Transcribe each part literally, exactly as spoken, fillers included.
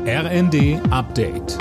R N D Update.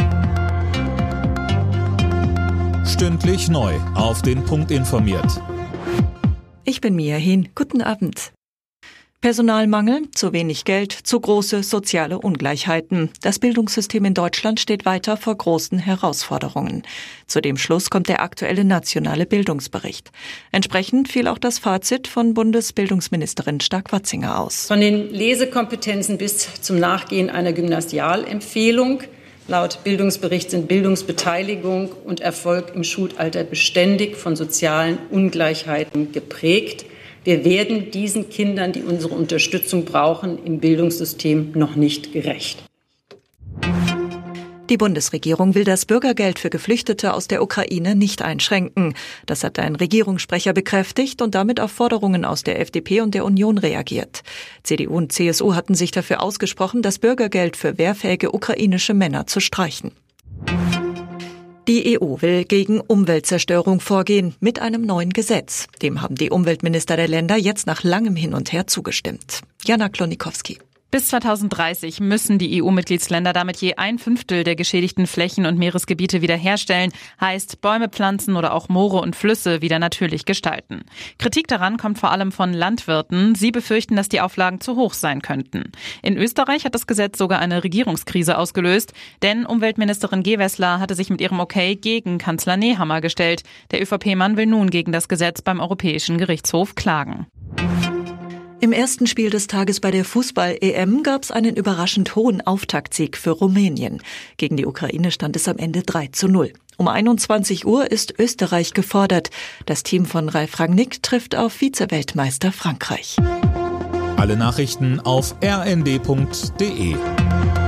Stündlich neu auf den Punkt informiert. Ich bin Mia Hehn. Guten Abend. Personalmangel, zu wenig Geld, zu große soziale Ungleichheiten. Das Bildungssystem in Deutschland steht weiter vor großen Herausforderungen. Zu dem Schluss kommt der aktuelle nationale Bildungsbericht. Entsprechend fiel auch das Fazit von Bundesbildungsministerin Stark-Watzinger aus. Von den Lesekompetenzen bis zum Nachgehen einer Gymnasialempfehlung. Laut Bildungsbericht sind Bildungsbeteiligung und Erfolg im Schulalter beständig von sozialen Ungleichheiten geprägt. Wir werden diesen Kindern, die unsere Unterstützung brauchen, im Bildungssystem noch nicht gerecht. Die Bundesregierung will das Bürgergeld für Geflüchtete aus der Ukraine nicht einschränken. Das hat ein Regierungssprecher bekräftigt und damit auf Forderungen aus der F D P und der Union reagiert. C D U und C S U hatten sich dafür ausgesprochen, das Bürgergeld für wehrfähige ukrainische Männer zu streichen. Die E U will gegen Umweltzerstörung vorgehen mit einem neuen Gesetz. Dem haben die Umweltminister der Länder jetzt nach langem Hin und Her zugestimmt. Jana Klonikowski. Bis zweitausenddreißig müssen die E U-Mitgliedsländer damit je ein Fünftel der geschädigten Flächen und Meeresgebiete wiederherstellen, heißt Bäume pflanzen oder auch Moore und Flüsse wieder natürlich gestalten. Kritik daran kommt vor allem von Landwirten. Sie befürchten, dass die Auflagen zu hoch sein könnten. In Österreich hat das Gesetz sogar eine Regierungskrise ausgelöst, denn Umweltministerin Gewessler hatte sich mit ihrem Okay gegen Kanzler Nehammer gestellt. Der ÖVP-Mann will nun gegen das Gesetz beim Europäischen Gerichtshof klagen. Im ersten Spiel des Tages bei der Fußball-E M gab es einen überraschend hohen Auftaktsieg für Rumänien. Gegen die Ukraine stand es am Ende drei zu null. Um einundzwanzig Uhr ist Österreich gefordert. Das Team von Ralf Rangnick trifft auf Vize-Weltmeister Frankreich. Alle Nachrichten auf r n d punkt d e.